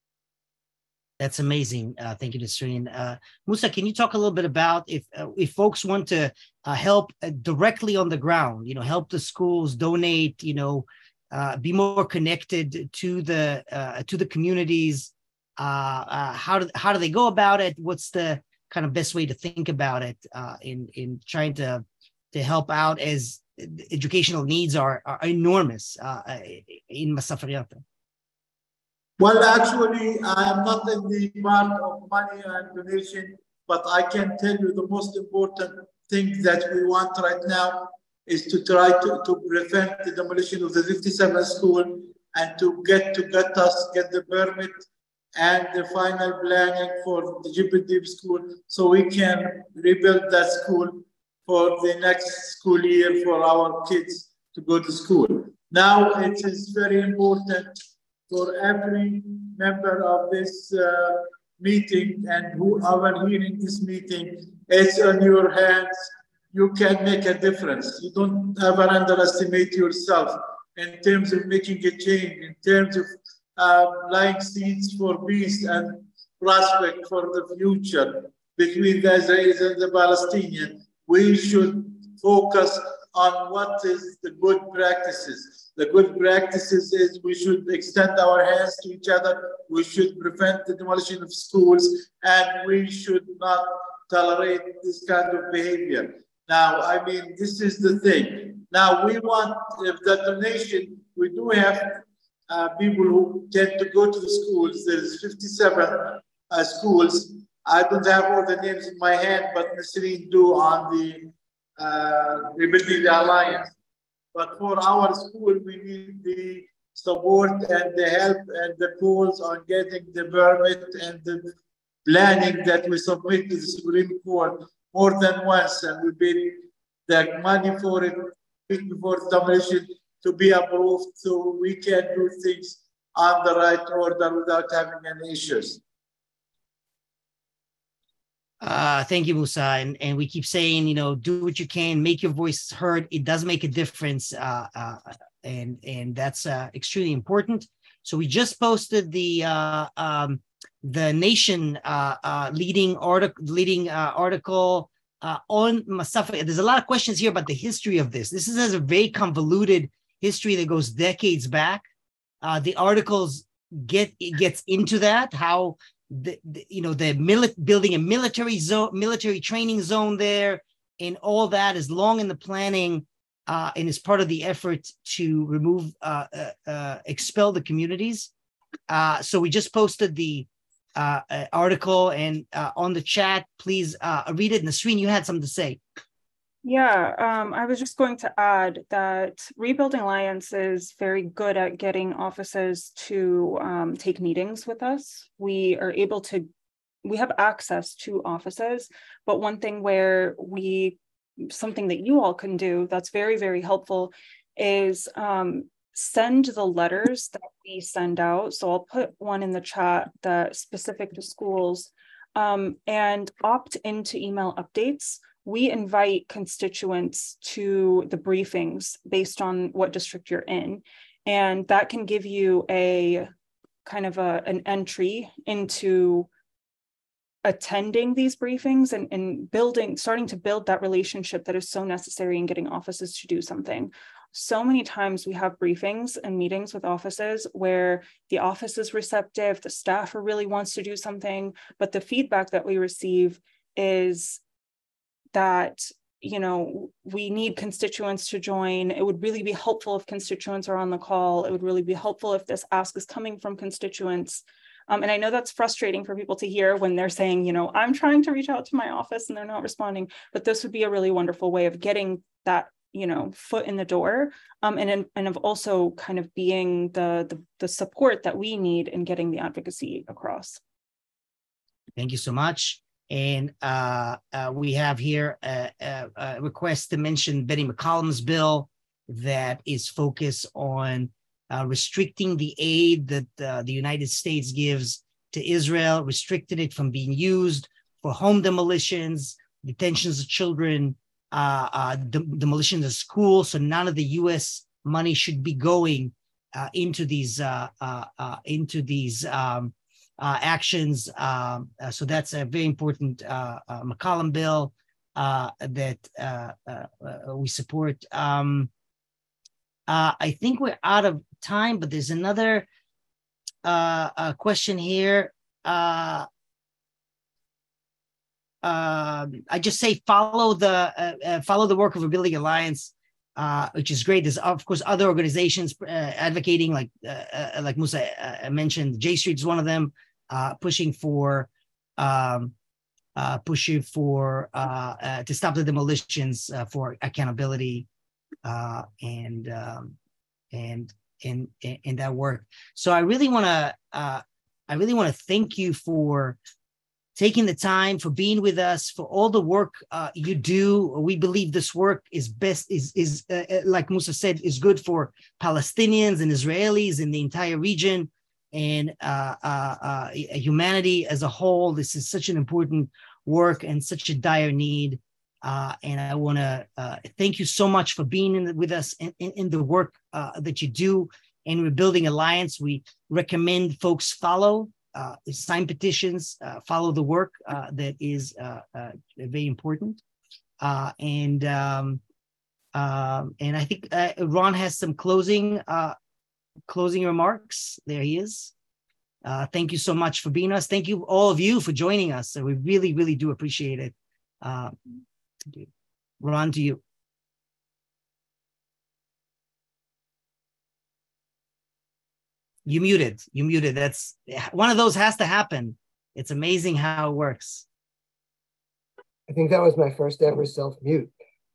That's amazing. Thank you, Nisreen. Musa, can you talk a little bit about if folks want to help directly on the ground, help the schools, donate, be more connected to the communities? How do they go about it? What's the kind of best way to think about it in trying to help out, as educational needs are enormous in Masafariata? Well, actually, I am not in the part of money and donation, but I can tell you the most important thing that we want right now is to try to prevent the demolition of the 57th school, and to get the permit and the final planning for the Jibril Deep School, so we can rebuild that school for the next school year for our kids to go to school. Now it is very important for every member of this meeting and whoever hearing this meeting, it's on your hands. You can make a difference. You don't ever underestimate yourself in terms of making a change, in terms of laying seeds for peace and prospect for the future between the Israelis and the Palestinians. We should focus on what is the good practices. The good practices is we should extend our hands to each other, we should prevent the demolition of schools, and we should not tolerate this kind of behavior. Now, I mean, this is the thing. Now, we want, if the donation, we do have people who tend to go to the schools. There's 57 schools. I don't have all the names in my hand, but Nasreen do on the Rebuilding the Alliance. But for our school, we need the support and the help and the calls on getting the permit and the planning that we submit to the Supreme Court more than once, and we paid the money for it before the demolition to be approved, so we can do things on the right order without having any issues. Thank you, Musa. And we keep saying, you know, do what you can, make your voice heard. It does make a difference. And that's extremely important. So we just posted the Nation leading article on Mustafa. There's a lot of questions here about the history of this. This is a very convoluted history that goes decades back. The articles gets into that, how building a military training zone there, and all that is long in the planning, and is part of the effort to remove, expel the communities. So we just posted the article, and on the chat, please read it. Nasreen, you had something to say. Yeah, I was just going to add that Rebuilding Alliance is very good at getting offices to take meetings with us. We have access to offices, but one thing something that you all can do that's very, very helpful is send the letters that we send out. So I'll put one in the chat that's specific to schools, and opt into email updates. We invite constituents to the briefings based on what district you're in. And that can give you a kind of an entry into attending these briefings and starting to build that relationship that is so necessary in getting offices to do something. So many times we have briefings and meetings with offices where the office is receptive, the staffer really wants to do something, but the feedback that we receive is that, you know, we need constituents to join. It would really be helpful if constituents are on the call. It would really be helpful if this ask is coming from constituents. And I know that's frustrating for people to hear when they're saying, you know, I'm trying to reach out to my office and they're not responding, but this would be a really wonderful way of getting that, you know, foot in the door, and of also kind of being the support that we need in getting the advocacy across. Thank you so much. And we have here a request to mention Betty McCollum's bill that is focused on restricting the aid that the United States gives to Israel, restricted it from being used for home demolitions, detentions of children, demolitions of schools. So none of the U.S. money should be going into these actions. So that's a very important McCollum bill that we support. I think we're out of time, but there's another question here. I just say follow the work of Rebuilding Alliance, which is great. There's of course other organizations advocating, like Musa mentioned. J Street is one of them, pushing for to stop the demolitions, for accountability, and that work. So I really want to thank you for taking the time, for being with us, for all the work you do. We believe this work is best, like Musa said, is good for Palestinians and Israelis in the entire region, and humanity as a whole. This is such an important work and such a dire need. And I want to thank you so much for being with us in the work that you do. And Rebuilding Alliance, we recommend folks follow, sign petitions, follow the work that is very important. And I think Ron has some closing remarks. There he is. Thank you so much for being with us. Thank you, all of you, for joining us. We really, really do appreciate it. Ron, to you. You muted. That's one of those has to happen. It's amazing how it works. I think that was my first ever self-mute.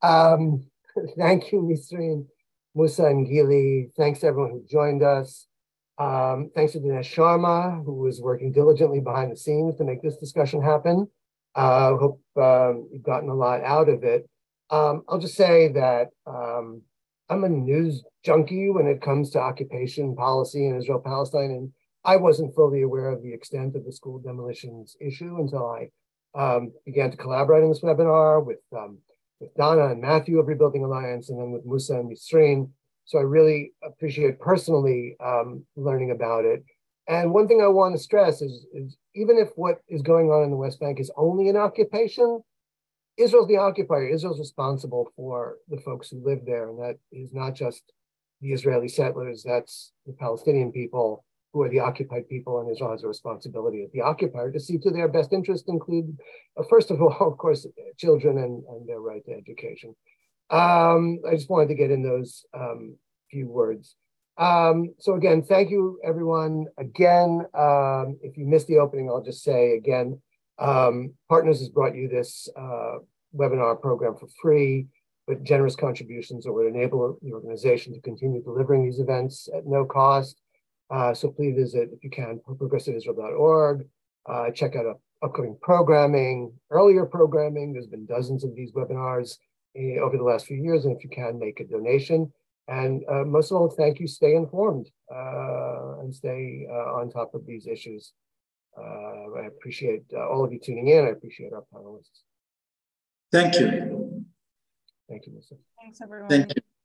Thank you, Nisreen, Musa, and Gili. Thanks to everyone who joined us. Thanks to Dinesh Sharma, who was working diligently behind the scenes to make this discussion happen. Hope you've gotten a lot out of it. I'll just say that I'm a news junkie when it comes to occupation policy in Israel-Palestine, and I wasn't fully aware of the extent of the school demolitions issue until I began to collaborate on this webinar with Donna and Matthew of Rebuilding Alliance, and then with Musa and Nisreen. So I really appreciate personally learning about it. And one thing I want to stress is even if what is going on in the West Bank is only an occupation, Israel's the occupier. Israel's responsible for the folks who live there. And that is not just the Israeli settlers, that's the Palestinian people who are the occupied people, and Israel has a responsibility as the occupier to see to their best interest, include, first of all, of course, children and their right to education. I just wanted to get in those few words. So again, thank you, everyone. Again, if you missed the opening, I'll just say again, Partners has brought you this webinar program for free, but generous contributions that would enable the organization to continue delivering these events at no cost. So please visit, if you can, progressiveisrael.org. Check out upcoming programming, earlier programming. There's been dozens of these webinars over the last few years, and if you can, make a donation. And most of all, thank you. Stay informed and stay on top of these issues. I appreciate all of you tuning in. I appreciate our panelists. Thank you. Thank you, Musa. Thanks, everyone. Thank you.